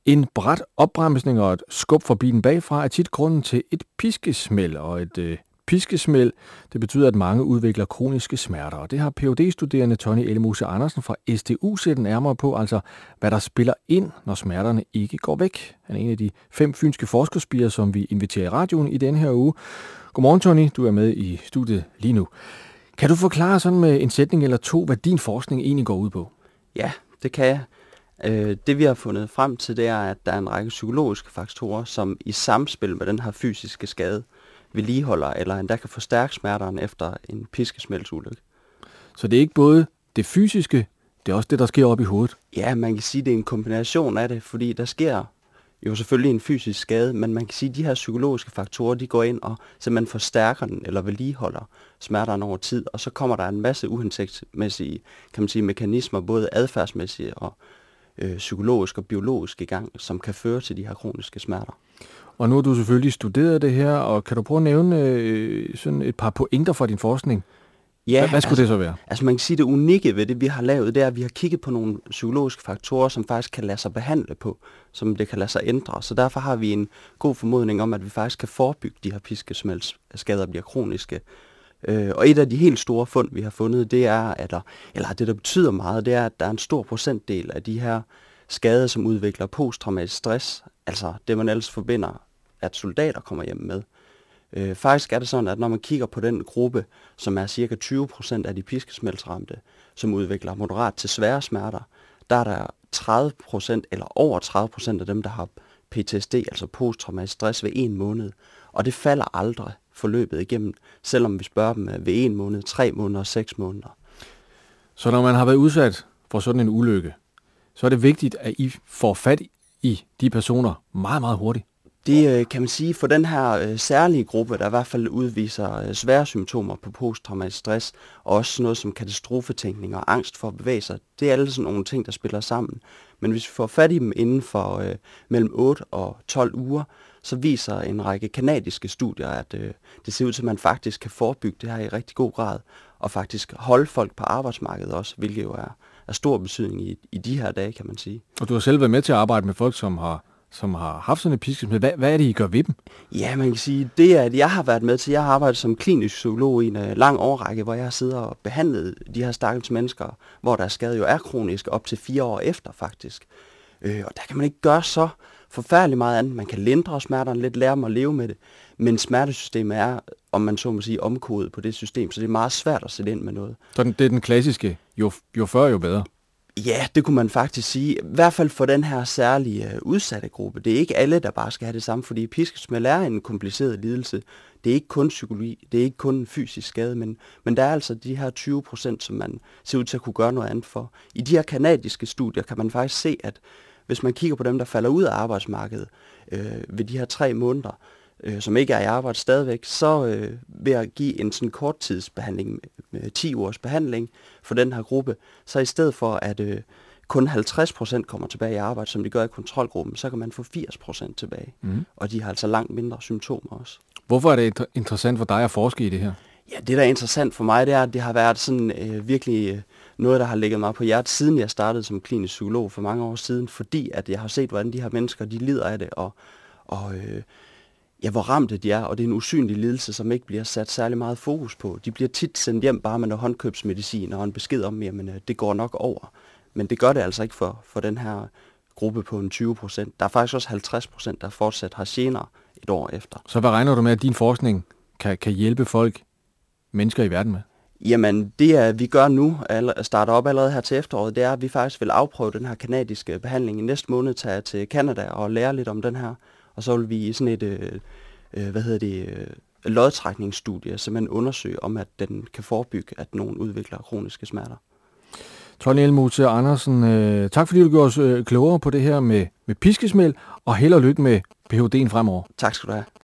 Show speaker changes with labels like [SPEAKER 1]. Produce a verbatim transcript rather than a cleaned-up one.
[SPEAKER 1] En brat opbremsning og et skub for bilen bagfra er tit grunden til et piskesmæld, og et øh, piskesmæld, det betyder, at mange udvikler kroniske smerter. Og det har P H D-studerende Tonny Elmose Andersen fra S D U set nærmere på, altså hvad der spiller ind, når smerterne ikke går væk. Han er en af de fem fynske forskerspirer, som vi inviterer i radioen i denne her uge. Godmorgen, Tonny. Du er med i studiet lige nu. Kan du forklare sådan med en sætning eller to, hvad din forskning egentlig går ud på?
[SPEAKER 2] Ja, det kan jeg. Det vi har fundet frem til, det er, at der er en række psykologiske faktorer, som i samspil med den her fysiske skade vedligeholder eller endda kan forstærke smerterne efter en piskesmældsulykke.
[SPEAKER 1] Så det er ikke både det fysiske, det er også det, der sker op i hovedet?
[SPEAKER 2] Ja, man kan sige, at det er en kombination af det, fordi der sker jo selvfølgelig en fysisk skade, men man kan sige, at de her psykologiske faktorer, de går ind og simpelthen forstærker den eller vedligeholder smerterne over tid, og så kommer der en masse uhensigtsmæssige, kan man sige, mekanismer, både adfærdsmæssige og øh, psykologisk og biologisk i gang, som kan føre til de her kroniske smerter.
[SPEAKER 1] Og nu har du selvfølgelig studeret det her, og kan du prøve at nævne øh, sådan et par pointer fra din forskning?
[SPEAKER 2] Ja,
[SPEAKER 1] hvad, hvad skulle
[SPEAKER 2] altså,
[SPEAKER 1] det så være?
[SPEAKER 2] Altså man kan sige, det unikke ved det, vi har lavet, det er, at vi har kigget på nogle psykologiske faktorer, som faktisk kan lade sig behandle på, som det kan lade sig ændre. Så derfor har vi en god formodning om, at vi faktisk kan forebygge de her piskesmældsskader bliver kroniske. Øh, og et af de helt store fund, vi har fundet, det er, at der, eller det der betyder meget, det er, at der er en stor procentdel af de her skader, som udvikler posttraumatisk stress, altså det man ellers forbinder, at soldater kommer hjem med. Øh, faktisk er det sådan, at når man kigger på den gruppe, som er cirka tyve procent af de piskesmældsramte, som udvikler moderat til svære smerter, der er der tredive procent eller over tredive procent af dem, der har P T S D, altså posttraumatisk stress ved en måned. Og det falder aldrig forløbet igennem, selvom vi spørger dem ved en måned, tre måneder og seks måneder.
[SPEAKER 1] Så når man har været udsat for sådan en ulykke, så er det vigtigt, at I får fat i de personer meget, meget hurtigt?
[SPEAKER 2] Det kan man sige, for den her øh, særlige gruppe, der i hvert fald udviser øh, svære symptomer på posttraumatisk stress, og også noget som katastrofetænkning og angst for at bevæge sig, det er alle sådan nogle ting, der spiller sammen. Men hvis vi får fat i dem inden for øh, mellem otte og tolv uger, så viser en række kanadiske studier, at øh, det ser ud til, at man faktisk kan forebygge det her i rigtig god grad, og faktisk holde folk på arbejdsmarkedet også, hvilket jo er af stor betydning i, i de her dage, kan man sige.
[SPEAKER 1] Og du har selv været med til at arbejde med folk, som har som har haft sådan en piskesmæld. Hvad, hvad er det, I gør ved dem?
[SPEAKER 2] Ja, man kan sige, det er, at jeg har været med til. Jeg har arbejdet som klinisk psykolog i en uh, lang årrække, hvor jeg har siddet og behandlet de her stakkels mennesker, hvor deres skade jo er kronisk, op til fire år efter faktisk. Øh, og der kan man ikke gøre så forfærdeligt meget andet. Man kan lindre smerterne lidt, lære dem at leve med det, men smertesystemet er, om man så må sige, omkodet på det system, så det er meget svært at sætte ind med noget.
[SPEAKER 1] Så det er den klassiske, jo, jo før, jo bedre?
[SPEAKER 2] Ja, det kunne man faktisk sige. I hvert fald for den her særlige uh, udsatte gruppe. Det er ikke alle, der bare skal have det samme, fordi piskesmæld er en kompliceret lidelse. Det er ikke kun psykologi, det er ikke kun en fysisk skade, men, men der er altså de her tyve procent, som man ser ud til at kunne gøre noget andet for. I de her kanadiske studier kan man faktisk se, at hvis man kigger på dem, der falder ud af arbejdsmarkedet øh, ved de her tre måneder, øh, som ikke er i arbejde stadigvæk, så øh, ved at give en sådan korttidsbehandling med, med ti ugers behandling for den her gruppe, så i stedet for at øh, kun halvtreds procent kommer tilbage i arbejde, som de gør i kontrolgruppen, så kan man få firs procent tilbage. Mm. Og de har altså langt mindre symptomer også.
[SPEAKER 1] Hvorfor er det interessant for dig at forske i det her?
[SPEAKER 2] Ja, det der er interessant for mig, det er, at det har været sådan øh, virkelig øh, noget, der har ligget mig på hjertet, siden jeg startede som klinisk psykolog for mange år siden, fordi at jeg har set, hvordan de her mennesker, de lider af det, og, og øh, ja, hvor ramte de er, og det er en usynlig lidelse, som ikke bliver sat særlig meget fokus på. De bliver tit sendt hjem bare med noget håndkøbsmedicin og en besked om, at det går nok over. Men det gør det altså ikke for, for den her gruppe på en tyve procent. Der er faktisk også halvtreds procent, der fortsat har gener et år efter.
[SPEAKER 1] Så hvad regner du med, at din forskning kan, kan hjælpe folk, mennesker i verden med?
[SPEAKER 2] Jamen, det er, vi gør nu, at starter op allerede her til efteråret, det er, at vi faktisk vil afprøve den her kanadiske behandling i næste måned, tage til Canada og lære lidt om den her. Og så vil vi i sådan et, øh, hvad hedder det, øh, lodtrækningsstudie, simpelthen undersøge om, at den kan forebygge, at nogen udvikler kroniske smerter.
[SPEAKER 1] Tonny Elmose Andersen, øh, tak fordi du gjorde os øh, klogere på det her med, med piskesmæld, og held og lykke med P H D'en fremover.
[SPEAKER 2] Tak skal du have.